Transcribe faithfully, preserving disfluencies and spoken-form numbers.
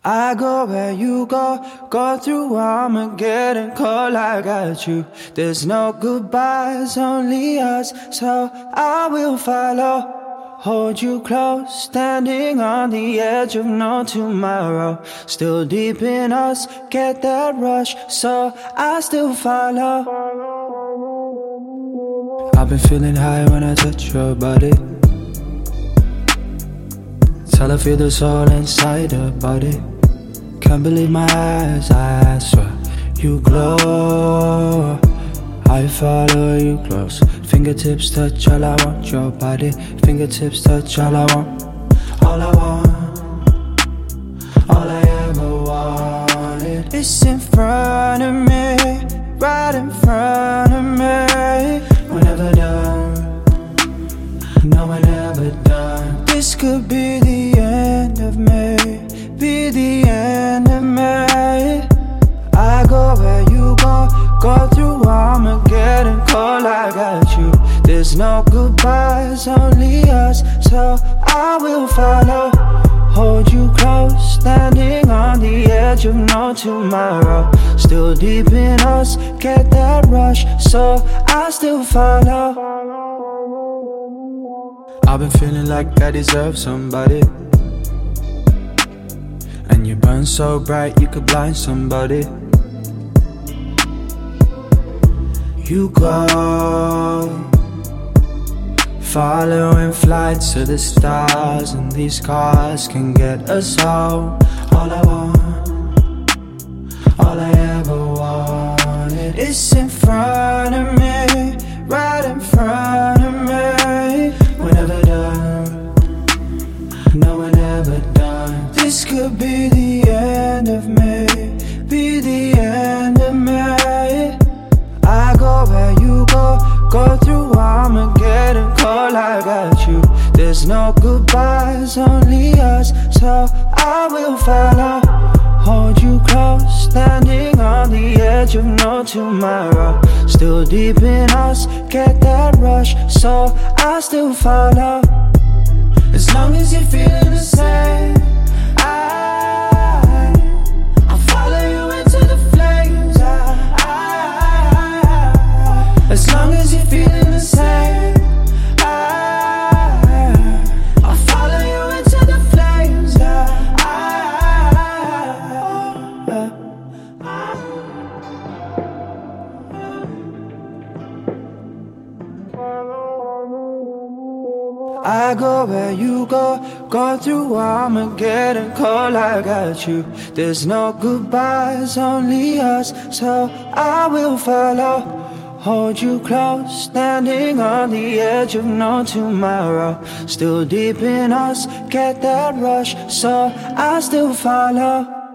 I go where you go, go through Armageddon, cold I got you. There's no goodbyes, only us, so I will follow. Hold you close, standing on the edge of no tomorrow. Still deep in us, get that rush, so I still follow. I've been feeling high when I touch your body. Till I feel the soul inside her body. Can't believe my eyes, I swear you glow. I follow you close. Fingertips touch all I want, your body. Fingertips touch all I want. All I want, all I ever wanted. It's in front of me, right in front of me. We're never done, no we're never done. This could be the end of me, be the end of me. I go where you go, go through Armageddon, cold I got you. There's no goodbyes, only us, so I will follow. Hold you close, standing on the edge of no tomorrow. Still deep in us, get that rush, so I still follow. I've been feeling like I deserve somebody, and you burn so bright you could blind somebody. You go, following flights to the stars, and these cars can get us all. All I want, all I ever wanted, is in front of me, right in front of me. We're never done, no we're never done. This could be the end of me, be the end of me. I go where you go, go through Armageddon, cold I got you. There's no goodbyes, only us, so I will follow. Hold you close, standing on the edge of no tomorrow. Still deep in us, get that rush, so I still follow. As long as you're feeling the same, I, I'll follow you into the flames. I, I, as long as you're feeling the same, I, I'll follow you into the flames. I, I go where you go, go through Armageddon, cold I got you. There's no goodbyes, only us, so I will follow. Hold you close, standing on the edge of no tomorrow. Still deep in us, get that rush, so I still follow.